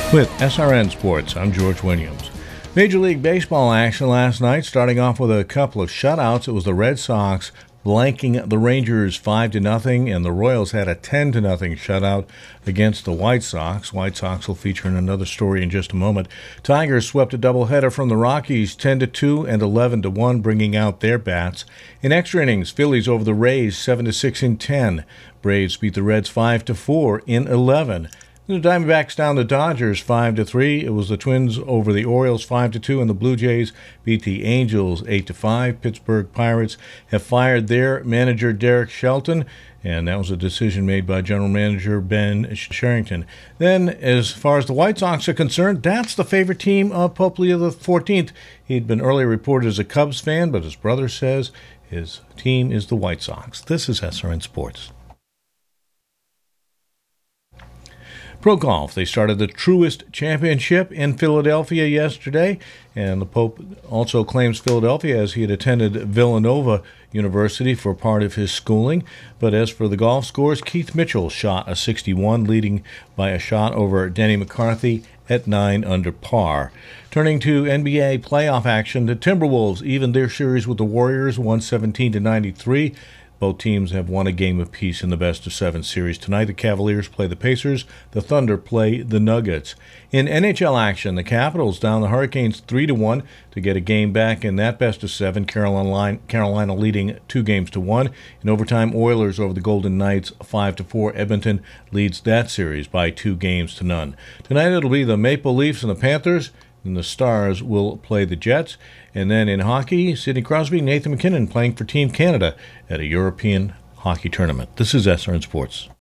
With SRN Sports, I'm George Williams. Major League Baseball action last night, starting off with a couple of shutouts. It was the Red Sox blanking the Rangers 5-0, and the Royals had a 10-0 shutout against the White Sox. White Sox will feature in another story in just a moment. Tigers swept a doubleheader from the Rockies 10-2 and 11-1, bringing out their bats. In extra innings, Phillies over the Rays 7-6 in 10. Braves beat the Reds 5-4 in 11. The Diamondbacks down the Dodgers 5-3. It was the Twins over the Orioles 5-2, and the Blue Jays beat the Angels 8-5. Pittsburgh Pirates have fired their manager Derek Shelton, and that was a decision made by General Manager Ben Sherrington. Then, as far as the White Sox are concerned, that's the favorite team of Pope Leo XIV. He'd been earlier reported as a Cubs fan, but his brother says his team is the White Sox. This is SRN Sports. Pro Golf, they started the Truist Championship in Philadelphia yesterday, and the Pope also claims Philadelphia as he had attended Villanova University for part of his schooling. But as for the golf scores, Keith Mitchell shot a 61, leading by a shot over Denny McCarthy at 9 under par. Turning to NBA playoff action, the Timberwolves evened their series with the Warriors 117-93. Both teams have won a game apiece in the best-of-7 series. Tonight, the Cavaliers play the Pacers. The Thunder play the Nuggets. In NHL action, the Capitals down the Hurricanes 3-1 to get a game back in that best-of-7. Carolina leading 2-1. In overtime, Oilers over the Golden Knights 5-4. Edmonton leads that series by 2-0. Tonight, it'll be the Maple Leafs and the Panthers, and the Stars will play the Jets. And then in hockey, Sidney Crosby, Nathan MacKinnon playing for Team Canada at a European hockey tournament. This is SRN Sports.